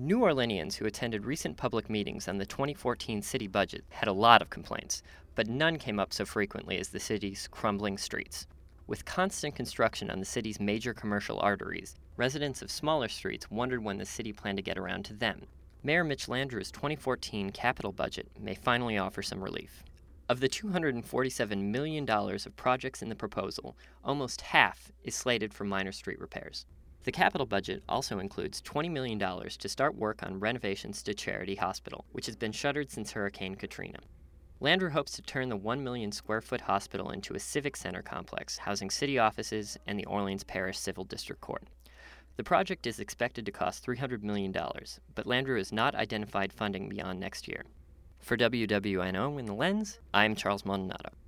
New Orleanians who attended recent public meetings on the 2014 city budget had a lot of complaints, but none came up so frequently as the city's crumbling streets. With constant construction on the city's major commercial arteries, residents of smaller streets wondered when the city planned to get around to them. Mayor Mitch Landrieu's 2014 capital budget may finally offer some relief. Of the $247 million of projects in the proposal, almost half is slated for minor street repairs. The capital budget also includes $20 million to start work on renovations to Charity Hospital, which has been shuttered since Hurricane Katrina. Landrieu hopes to turn the 1 million square foot hospital into a civic center complex housing city offices and the Orleans Parish Civil District Court. The project is expected to cost $300 million, but Landrieu has not identified funding beyond next year. For WWNO in the Lens, I'm Charles Maldonado.